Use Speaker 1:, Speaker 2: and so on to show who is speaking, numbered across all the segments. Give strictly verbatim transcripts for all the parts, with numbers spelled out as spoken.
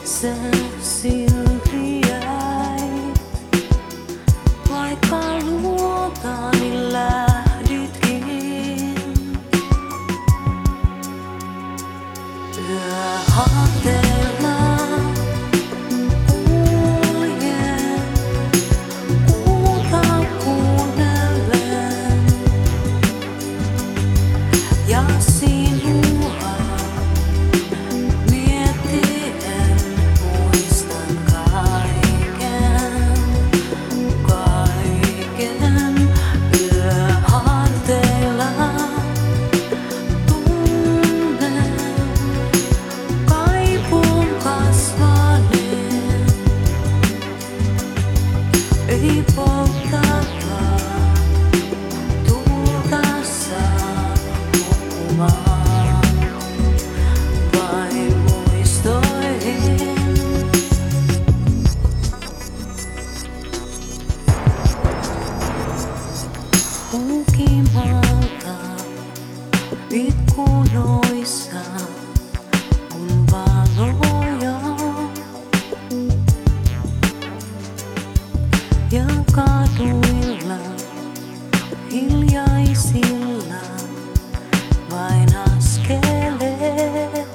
Speaker 1: sä silti jäit, vaikka luotani lähditkin. Yöhateella kuljen, kuuta kuunnellen ja sinua miettien muistan kaiken, kaiken. Yöharteilla tunnen kaipuun kasvaneen, ei polttakaan tulta saa hukkumaan vain muistoihin. Hukimalta ikkunoissa on valoja ja kaduilla hiljaisilla vain askeleet.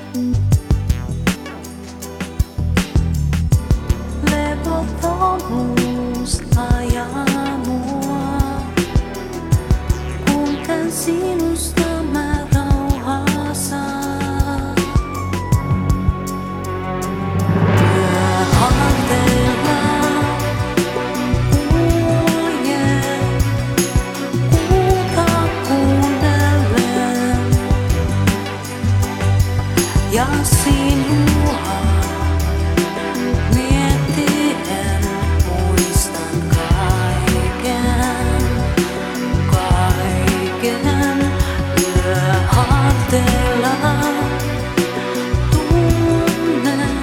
Speaker 1: Levottomuus ajaa mua, kuinka sinusta mä rauhaa saan. Yöharteilla kuljen, kuuta kuunnellen ja sinua miettien muistan kaiken, kaiken. Yöharteilla tunnen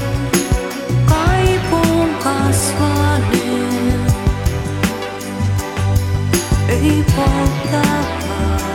Speaker 1: kaipuun kasvaneen, ei polttakaan